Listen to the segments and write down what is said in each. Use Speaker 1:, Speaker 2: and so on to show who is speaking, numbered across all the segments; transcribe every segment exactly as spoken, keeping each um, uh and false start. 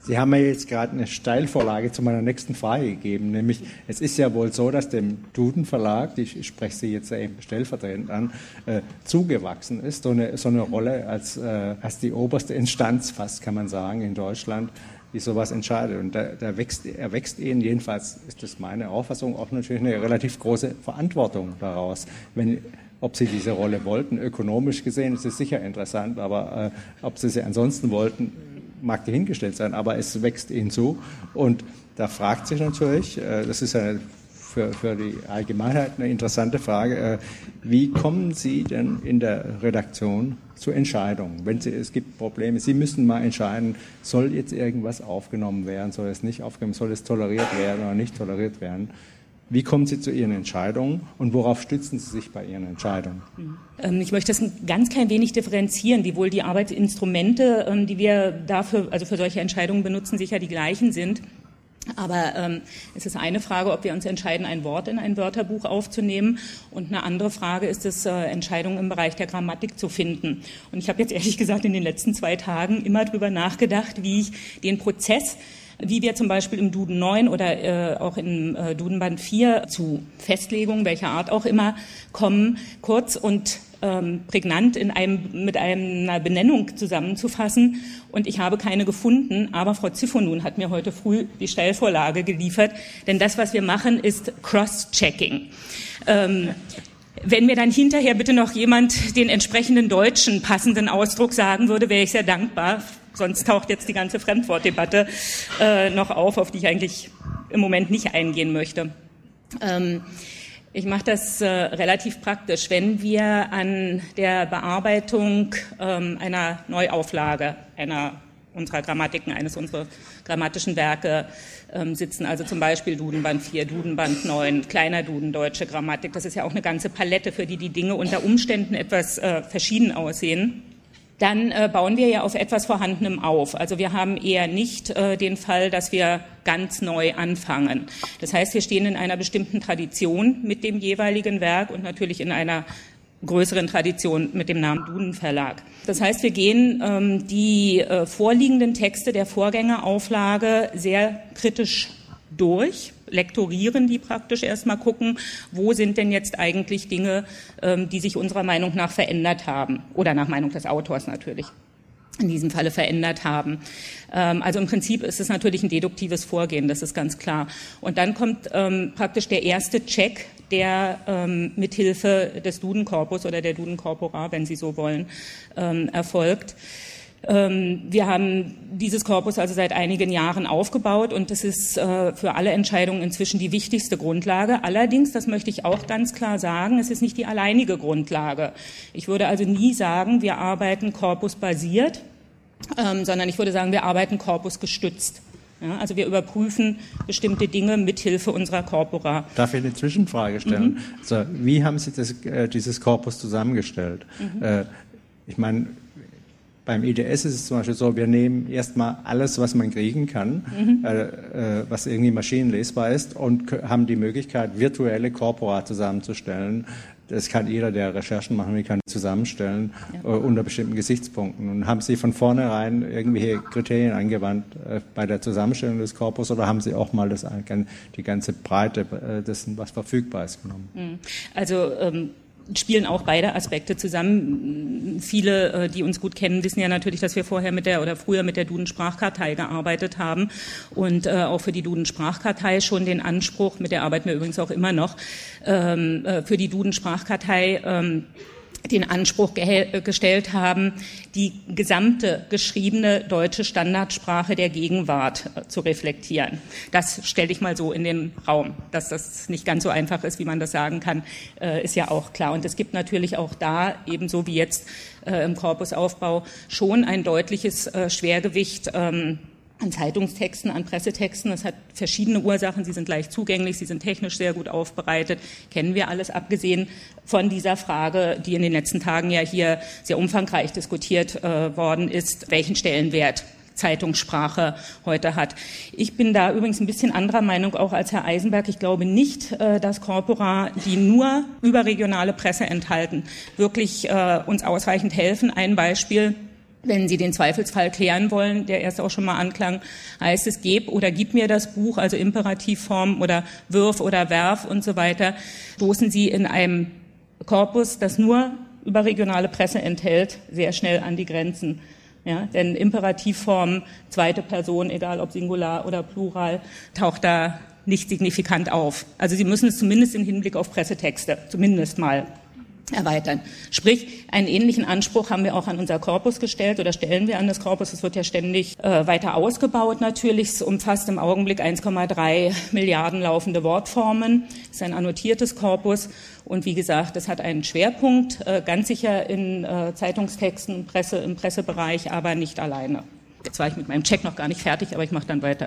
Speaker 1: Sie haben mir jetzt gerade eine Steilvorlage zu meiner nächsten Frage gegeben, nämlich es ist ja wohl so, dass dem Duden Verlag, ich spreche Sie jetzt eben stellvertretend an, äh, zugewachsen ist, so eine, so eine Rolle als, äh, als die oberste Instanz fast, kann man sagen, in Deutschland, die sowas entscheidet. Und da, da wächst, er wächst Ihnen, jedenfalls ist das meine Auffassung, auch natürlich eine relativ große Verantwortung daraus. Wenn, ob Sie diese Rolle wollten, ökonomisch gesehen ist es sicher interessant, aber äh, ob Sie sie ansonsten wollten, mag dahingestellt sein, aber es wächst ihnen zu. Und da fragt sich natürlich, äh, das ist ja für, für die Allgemeinheit eine interessante Frage, äh, wie kommen Sie denn in der Redaktion zu Entscheidungen? Wenn Sie, es gibt Probleme, Sie müssen mal entscheiden, soll jetzt irgendwas aufgenommen werden, soll es nicht aufgenommen, soll es toleriert werden oder nicht toleriert werden? Wie kommen Sie zu Ihren Entscheidungen und worauf stützen Sie sich bei Ihren Entscheidungen?
Speaker 2: Ich möchte das ein ganz klein wenig differenzieren, wiewohl die Arbeitsinstrumente, die wir dafür, also für solche Entscheidungen benutzen, sicher die gleichen sind. Aber ähm, es ist eine Frage, ob wir uns entscheiden, ein Wort in ein Wörterbuch aufzunehmen, und eine andere Frage ist es, äh, Entscheidungen im Bereich der Grammatik zu finden. Und ich habe jetzt ehrlich gesagt in den letzten zwei Tagen immer drüber nachgedacht, wie ich den Prozess, wie wir zum Beispiel im Duden neun oder äh, auch im äh, Dudenband vier zu Festlegungen, welcher Art auch immer, kommen, kurz und ähm, prägnant in einem, mit einer Benennung zusammenzufassen. Und ich habe keine gefunden, aber Frau Ziffonun hat mir heute früh die Steilvorlage geliefert, denn das, was wir machen, ist Cross-Checking. Ähm, Wenn mir dann hinterher bitte noch jemand den entsprechenden deutschen passenden Ausdruck sagen würde, wäre ich sehr dankbar. Sonst taucht jetzt die ganze Fremdwortdebatte äh, noch auf, auf die ich eigentlich im Moment nicht eingehen möchte. Ähm, ich mache das äh, relativ praktisch. Wenn wir an der Bearbeitung ähm, einer Neuauflage einer unserer Grammatiken, eines unserer grammatischen Werke ähm, sitzen, also zum Beispiel Dudenband vier, Dudenband neun, kleiner Duden, deutsche Grammatik, das ist ja auch eine ganze Palette, für die die Dinge unter Umständen etwas äh, verschieden aussehen, dann äh, bauen wir ja auf etwas Vorhandenem auf. Also wir haben eher nicht äh, den Fall, dass wir ganz neu anfangen. Das heißt, wir stehen in einer bestimmten Tradition mit dem jeweiligen Werk und natürlich in einer größeren Tradition mit dem Namen Duden Verlag. Das heißt, wir gehen ähm, die äh, vorliegenden Texte der Vorgängerauflage sehr kritisch durch, lektorieren die praktisch erstmal, gucken, wo sind denn jetzt eigentlich Dinge, ähm, die sich unserer Meinung nach verändert haben oder nach Meinung des Autors natürlich in diesem Falle verändert haben. Ähm, also im Prinzip ist es natürlich ein deduktives Vorgehen, das ist ganz klar. Und dann kommt ähm, praktisch der erste Check, der ähm, mithilfe des Duden-Korpus oder der Duden-Corpora, wenn Sie so wollen, ähm, erfolgt. Ähm, wir haben dieses Korpus also seit einigen Jahren aufgebaut und das ist äh, für alle Entscheidungen inzwischen die wichtigste Grundlage. Allerdings, das möchte ich auch ganz klar sagen, es ist nicht die alleinige Grundlage. Ich würde also nie sagen, wir arbeiten korpusbasiert, ähm, sondern ich würde sagen, wir arbeiten korpusgestützt. Ja, also wir überprüfen bestimmte Dinge mithilfe unserer Corpora.
Speaker 1: Darf ich eine Zwischenfrage stellen? Mhm. Also, wie haben Sie das, äh, dieses Korpus zusammengestellt? Mhm. Äh, ich meine, beim I D S ist es zum Beispiel so, wir nehmen erstmal alles, was man kriegen kann, mhm. äh, äh, was irgendwie maschinenlesbar ist, und haben die Möglichkeit, virtuelle Corpora zusammenzustellen. Das kann jeder, der Recherchen machen will, kann zusammenstellen, ja. äh, unter bestimmten Gesichtspunkten. Und haben Sie von vornherein irgendwelche Kriterien angewandt äh, bei der Zusammenstellung des Korpus, oder haben Sie auch mal das, die ganze Breite äh, dessen, was verfügbar ist, genommen?
Speaker 2: Also ähm spielen auch beide Aspekte zusammen. Viele, die uns gut kennen, wissen ja natürlich, dass wir vorher mit der oder früher mit der Duden-Sprachkartei gearbeitet haben und äh, auch für die Duden-Sprachkartei schon den Anspruch, mit der arbeiten wir übrigens auch immer noch, ähm, äh, für die Duden-Sprachkartei ähm, den Anspruch ge- gestellt haben, die gesamte geschriebene deutsche Standardsprache der Gegenwart äh, zu reflektieren. Das stelle ich mal so in den Raum. Dass das nicht ganz so einfach ist, wie man das sagen kann, äh, ist ja auch klar. Und es gibt natürlich auch da, ebenso wie jetzt äh, im Korpusaufbau, schon ein deutliches äh, Schwergewicht ähm, an Zeitungstexten, an Pressetexten. Das hat verschiedene Ursachen. Sie sind leicht zugänglich, sie sind technisch sehr gut aufbereitet. Kennen wir alles, abgesehen von dieser Frage, die in den letzten Tagen ja hier sehr umfangreich diskutiert äh, worden ist, welchen Stellenwert Zeitungssprache heute hat. Ich bin da übrigens ein bisschen anderer Meinung auch als Herr Eisenberg. Ich glaube nicht, äh, dass Corpora, die nur überregionale Presse enthalten, wirklich äh, uns ausreichend helfen. Ein Beispiel: Wenn Sie den Zweifelsfall klären wollen, der erst auch schon mal anklang, heißt es, geb oder gib mir das Buch, also Imperativform oder wirf oder werf und so weiter, stoßen Sie in einem Korpus, das nur überregionale Presse enthält, sehr schnell an die Grenzen. Ja, denn Imperativform, zweite Person, egal ob Singular oder Plural, taucht da nicht signifikant auf. Also Sie müssen es zumindest im Hinblick auf Pressetexte, zumindest mal erweitern. Sprich, einen ähnlichen Anspruch haben wir auch an unser Korpus gestellt oder stellen wir an das Korpus. Es wird ja ständig äh, weiter ausgebaut natürlich. Es umfasst im Augenblick eins Komma drei Milliarden laufende Wortformen. Es ist ein annotiertes Korpus und wie gesagt, es hat einen Schwerpunkt, äh, ganz sicher in äh, Zeitungstexten, Presse, im Pressebereich, aber nicht alleine. Jetzt war ich mit meinem Check noch gar nicht fertig, aber ich mache dann weiter.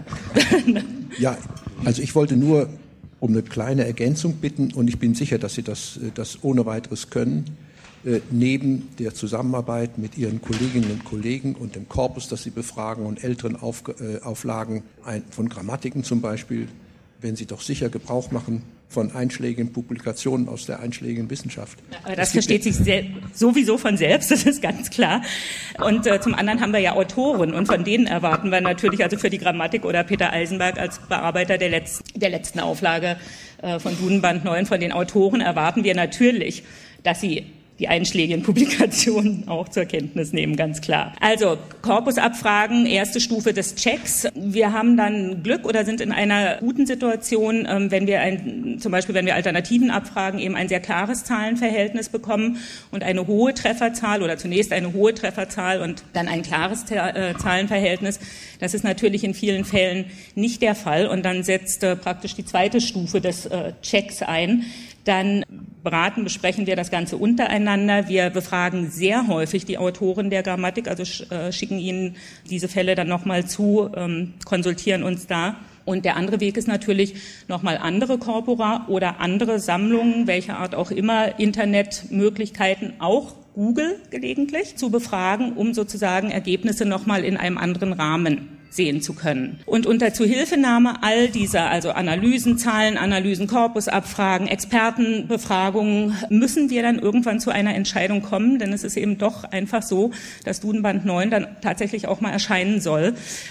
Speaker 3: Ja, also ich wollte nur um eine kleine Ergänzung bitten, und ich bin sicher, dass Sie das, das ohne weiteres können, äh, neben der Zusammenarbeit mit Ihren Kolleginnen und Kollegen und dem Korpus, das Sie befragen, und älteren Auf, äh, Auflagen ein, von Grammatiken zum Beispiel, wenn Sie doch sicher Gebrauch machen von einschlägigen Publikationen aus der einschlägigen Wissenschaft.
Speaker 2: Aber das versteht sich sehr, sowieso von selbst, das ist ganz klar. Und äh, zum anderen haben wir ja Autoren und von denen erwarten wir natürlich, also für die Grammatik oder Peter Eisenberg als Bearbeiter der letzten, der letzten Auflage äh, von Dudenband neun, von den Autoren erwarten wir natürlich, dass sie die einschlägigen Publikationen auch zur Kenntnis nehmen, ganz klar. Also Korpusabfragen, erste Stufe des Checks. Wir haben dann Glück oder sind in einer guten Situation, wenn wir ein, zum Beispiel, wenn wir Alternativen abfragen, eben ein sehr klares Zahlenverhältnis bekommen und eine hohe Trefferzahl oder zunächst eine hohe Trefferzahl und dann ein klares Zahlenverhältnis. Das ist natürlich in vielen Fällen nicht der Fall und dann setzt praktisch die zweite Stufe des Checks ein. Dann beraten, besprechen wir das Ganze untereinander. Wir befragen sehr häufig die Autoren der Grammatik, also äh, schicken ihnen diese Fälle dann nochmal zu, ähm, konsultieren uns da. Und der andere Weg ist natürlich nochmal andere Corpora oder andere Sammlungen, welcher Art auch immer, Internetmöglichkeiten, auch Google gelegentlich, zu befragen, um sozusagen Ergebnisse nochmal in einem anderen Rahmen sehen zu können. Und unter Zuhilfenahme all dieser, also Analysen, Zahlenanalysen, Korpusabfragen, Expertenbefragungen, müssen wir dann irgendwann zu einer Entscheidung kommen, denn es ist eben doch einfach so, dass Dudenband neun dann tatsächlich auch mal erscheinen soll.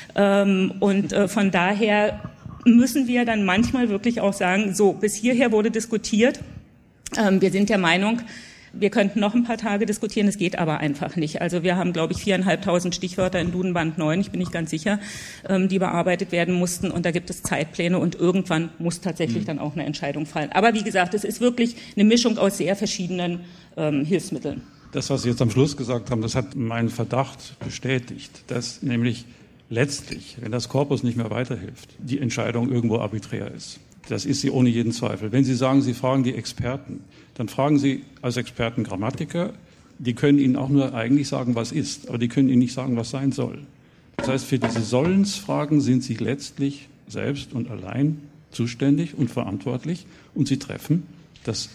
Speaker 2: Und von daher müssen wir dann manchmal wirklich auch sagen, so, bis hierher wurde diskutiert. Wir sind der Meinung, wir könnten noch ein paar Tage diskutieren, es geht aber einfach nicht. Also wir haben, glaube ich, viereinhalbtausend Stichwörter in Dudenband neun, ich bin nicht ganz sicher, die bearbeitet werden mussten. Und da gibt es Zeitpläne und irgendwann muss tatsächlich mhm. dann auch eine Entscheidung fallen. Aber wie gesagt, es ist wirklich eine Mischung aus sehr verschiedenen ähm, Hilfsmitteln.
Speaker 4: Das, was Sie jetzt am Schluss gesagt haben, das hat meinen Verdacht bestätigt, dass nämlich letztlich, wenn das Korpus nicht mehr weiterhilft, die Entscheidung irgendwo arbiträr ist. Das ist sie ohne jeden Zweifel. Wenn Sie sagen, Sie fragen die Experten, dann fragen Sie als Experten Grammatiker, die können Ihnen auch nur eigentlich sagen, was ist, aber die können Ihnen nicht sagen, was sein soll. Das heißt, für diese Sollensfragen sind Sie letztlich selbst und allein zuständig und verantwortlich und Sie treffen, das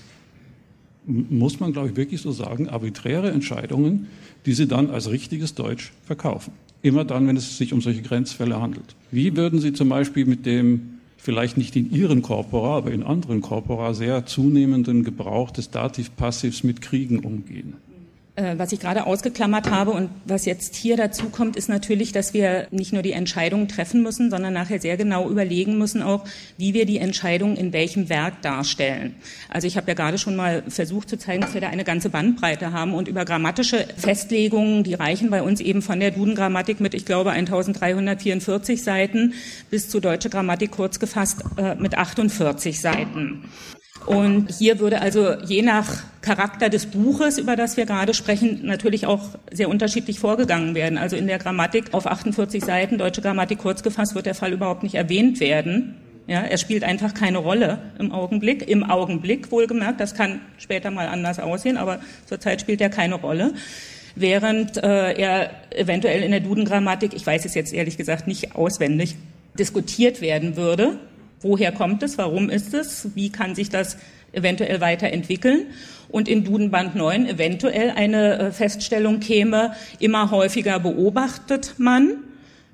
Speaker 4: muss man, glaube ich, wirklich so sagen, arbiträre Entscheidungen, die Sie dann als richtiges Deutsch verkaufen. Immer dann, wenn es sich um solche Grenzfälle handelt. Wie würden Sie zum Beispiel mit dem vielleicht nicht in Ihren Corpora, aber in anderen Corpora sehr zunehmenden Gebrauch des Dativ-Passivs mit Kriegen umgehen?
Speaker 2: Was ich gerade ausgeklammert habe und was jetzt hier dazu kommt, ist natürlich, dass wir nicht nur die Entscheidungen treffen müssen, sondern nachher sehr genau überlegen müssen auch, wie wir die Entscheidungen in welchem Werk darstellen. Also ich habe ja gerade schon mal versucht zu zeigen, dass wir da eine ganze Bandbreite haben und über grammatische Festlegungen, die reichen bei uns eben von der Duden-Grammatik mit, ich glaube, eintausenddreihundertvierundvierzig Seiten bis zur Deutsche Grammatik kurz gefasst äh, mit achtundvierzig Seiten. Und hier würde also je nach Charakter des Buches, über das wir gerade sprechen, natürlich auch sehr unterschiedlich vorgegangen werden. Also in der Grammatik auf achtundvierzig Seiten, Deutsche Grammatik kurz gefasst, wird der Fall überhaupt nicht erwähnt werden. Ja, er spielt einfach keine Rolle im Augenblick, im Augenblick wohlgemerkt. Das kann später mal anders aussehen, aber zurzeit spielt er keine Rolle. Während äh, er eventuell in der Duden-Grammatik, ich weiß es jetzt ehrlich gesagt nicht auswendig, diskutiert werden würde. Woher kommt es? Warum ist es? Wie kann sich das eventuell weiterentwickeln? Und in Dudenband neun eventuell eine Feststellung käme, immer häufiger beobachtet man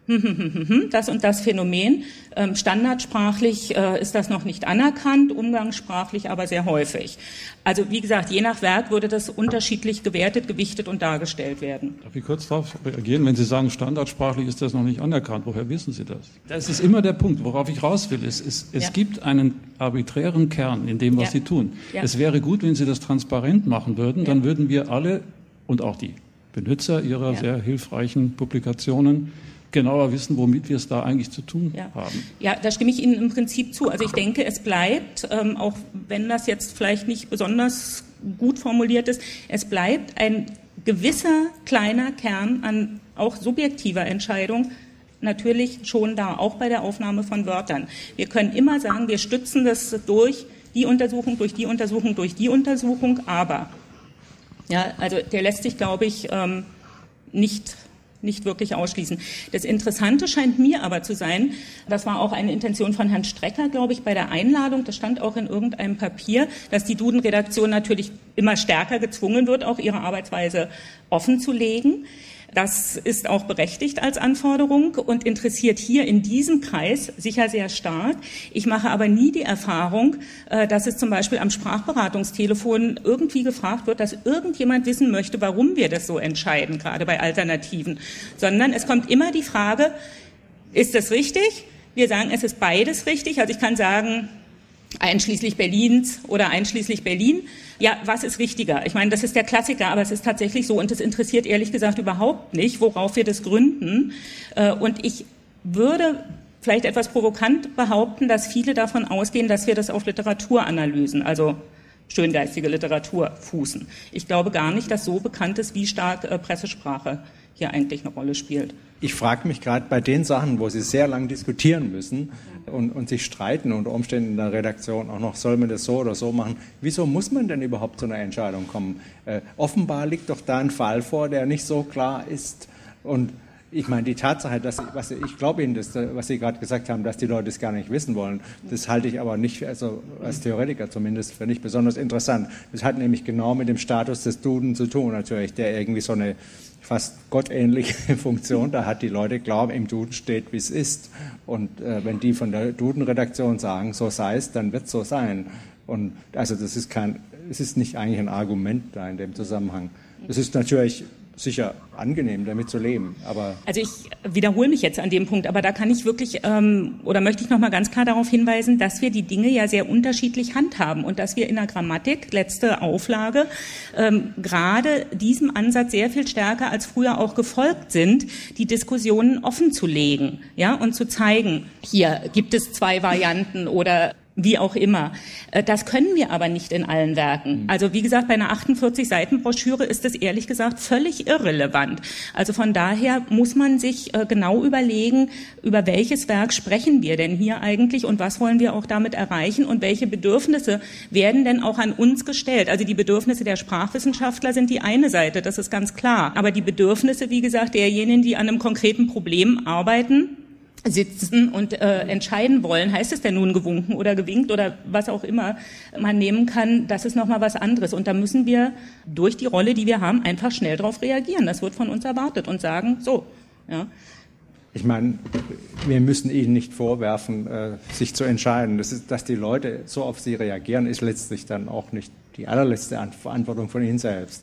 Speaker 2: das und das Phänomen. Standardsprachlich ist das noch nicht anerkannt, umgangssprachlich aber sehr häufig. Also wie gesagt, je nach Werk würde das unterschiedlich gewertet, gewichtet und dargestellt werden.
Speaker 4: Darf ich kurz darauf reagieren? Wenn Sie sagen, standardsprachlich ist das noch nicht anerkannt, woher wissen Sie das? Das ist immer der Punkt, worauf ich raus will. Es, es, es ja. gibt einen arbiträren Kern in dem, was ja. Sie tun. Ja. Es wäre gut, wenn Sie das transparent machen würden, dann würden wir alle und auch die Benutzer Ihrer ja. sehr hilfreichen Publikationen genauer wissen, womit wir es da eigentlich zu tun
Speaker 2: ja.
Speaker 4: haben.
Speaker 2: Ja, da stimme ich Ihnen im Prinzip zu. Also ich denke, es bleibt, ähm, auch wenn das jetzt vielleicht nicht besonders gut formuliert ist, es bleibt ein gewisser kleiner Kern an auch subjektiver Entscheidung natürlich schon da, auch bei der Aufnahme von Wörtern. Wir können immer sagen, wir stützen das durch die Untersuchung, durch die Untersuchung, durch die Untersuchung, aber ja, also der lässt sich, glaube ich, ähm, nicht nicht wirklich ausschließen. Das Interessante scheint mir aber zu sein, das war auch eine Intention von Herrn Strecker, glaube ich, bei der Einladung, das stand auch in irgendeinem Papier, dass die Duden-Redaktion natürlich immer stärker gezwungen wird, auch ihre Arbeitsweise offenzulegen. Das ist auch berechtigt als Anforderung und interessiert hier in diesem Kreis sicher sehr stark. Ich mache aber nie die Erfahrung, dass es zum Beispiel am Sprachberatungstelefon irgendwie gefragt wird, dass irgendjemand wissen möchte, warum wir das so entscheiden, gerade bei Alternativen. Sondern es kommt immer die Frage, ist das richtig? Wir sagen, es ist beides richtig. Also ich kann sagen, einschließlich Berlins oder einschließlich Berlin. Ja, was ist richtiger? Ich meine, das ist der Klassiker, aber es ist tatsächlich so und es interessiert ehrlich gesagt überhaupt nicht, worauf wir das gründen. Und ich würde vielleicht etwas provokant behaupten, dass viele davon ausgehen, dass wir das auf Literaturanalysen, also schöngeistige Literatur, fußen. Ich glaube gar nicht, dass so bekannt ist, wie stark Pressesprache hier eigentlich eine Rolle spielt.
Speaker 1: Ich frage mich gerade bei den Sachen, wo Sie sehr lang diskutieren müssen und, und sich streiten, unter Umständen in der Redaktion auch noch, soll man das so oder so machen, wieso muss man denn überhaupt zu einer Entscheidung kommen? Äh, offenbar liegt doch da ein Fall vor, der nicht so klar ist. Und ich meine, die Tatsache, dass was ich glaube Ihnen, das, was Sie gerade gesagt haben, dass die Leute es gar nicht wissen wollen, das halte ich aber nicht, also als Theoretiker zumindest, für nicht besonders interessant. Das hat nämlich genau mit dem Status des Duden zu tun, natürlich, der irgendwie so eine fast gottähnliche Funktion da hat. Die Leute glauben, im Duden steht, wie es ist. Und äh, wenn die von der Duden-Redaktion sagen, so sei es, dann wird es so sein. Und also das ist kein, es ist nicht eigentlich ein Argument da in dem Zusammenhang. Es ist natürlich sicher angenehm, damit zu leben. Aber
Speaker 2: also ich wiederhole mich jetzt an dem Punkt, aber da kann ich wirklich ähm, oder möchte ich noch mal ganz klar darauf hinweisen, dass wir die Dinge ja sehr unterschiedlich handhaben und dass wir in der Grammatik, letzte Auflage, ähm, gerade diesem Ansatz sehr viel stärker als früher auch gefolgt sind, die Diskussionen offen zu legen, ja, und zu zeigen, hier gibt es zwei Varianten oder wie auch immer. Das können wir aber nicht in allen Werken. Also wie gesagt, bei einer achtundvierzig Seiten Broschüre ist das ehrlich gesagt völlig irrelevant. Also von daher muss man sich genau überlegen, über welches Werk sprechen wir denn hier eigentlich und was wollen wir auch damit erreichen und welche Bedürfnisse werden denn auch an uns gestellt. Also die Bedürfnisse der Sprachwissenschaftler sind die eine Seite, das ist ganz klar. Aber die Bedürfnisse, wie gesagt, derjenigen, die an einem konkreten Problem arbeiten, sitzen und äh, entscheiden wollen, heißt es denn nun gewunken oder gewinkt oder was auch immer man nehmen kann, das ist nochmal was anderes. Und da müssen wir durch die Rolle, die wir haben, einfach schnell darauf reagieren. Das wird von uns erwartet und sagen, so, ja.
Speaker 1: Ich meine, wir müssen Ihnen nicht vorwerfen, äh, sich zu entscheiden. Das ist, dass die Leute so auf Sie reagieren, ist letztlich dann auch nicht die allerletzte Verantwortung von Ihnen selbst.